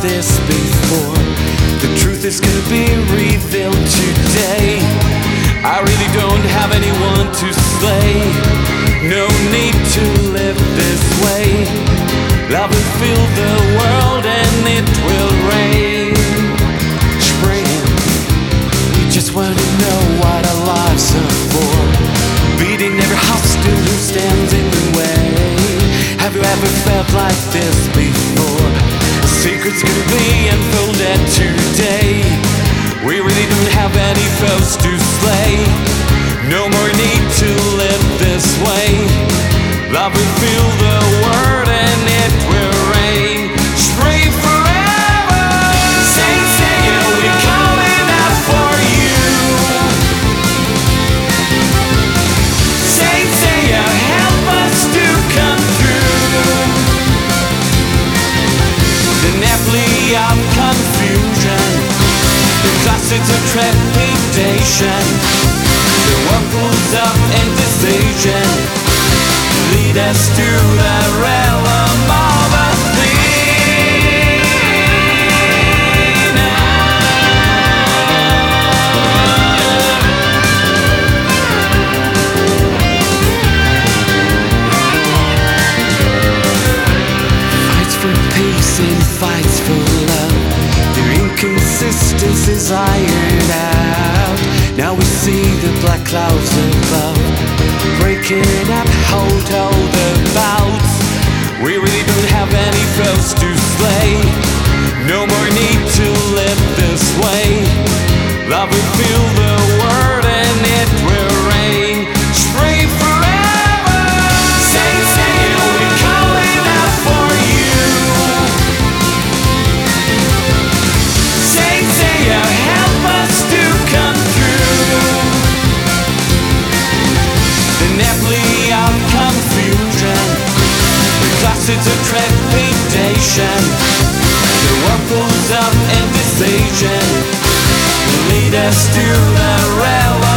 this before. The truth is gonna be revealed today. I really don't have anyone to slay. No need to live this way. Love will fill the world and it will rain. Spring, we just want to know what our lives are for. Beating every hostile who stands in the way. Have you ever felt like this before? The secret's gonna be unfolded today. We really don't have any foes to slay. No more need to live this way. Love will fill the world and it will rain. Spring forever. Saints singing, we're calling out for you. Saints singing, help us to come through. The nephew of confusion, the classics of trepidation, the whirlpools of indecision lead us to the realm of Athena. Fights for peace and fights for love, their inconsistencies ironed out. Now we see the black clouds above, breaking up, hold all the bouts. We really don't have any foes to slay. No more need to live this way. Love will fill the world and it will rain. Spring forever. Saints singing, we're calling out for you. Saints singing, help us to come through. The nephew of confusion, the classics of trepidation, the whirlpools of indecision lead us to the realm